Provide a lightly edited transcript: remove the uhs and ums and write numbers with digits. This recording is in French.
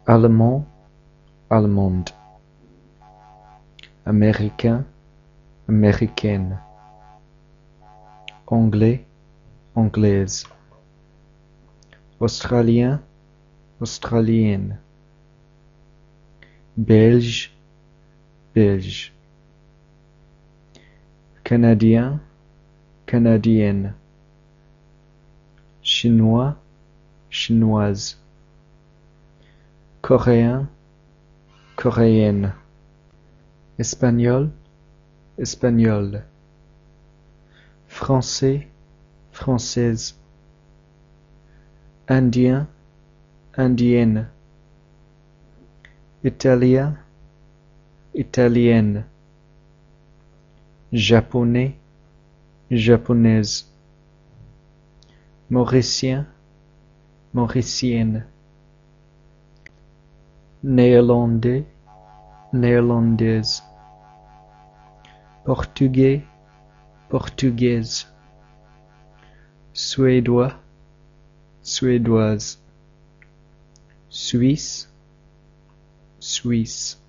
allemand, allemande, américain, américaine, anglais, anglaise, australien, australienne, belge, belge, canadien, canadienne, chinois, chinoise, coréen, coréenne, espagnol, espagnole, français, française, indien, indienne, italien, italienne, japonais, japonaise, mauricien, mauricienne, néerlandais, néerlandaise, portugais, portugaise, suédois, suédoise, suisse, suisse.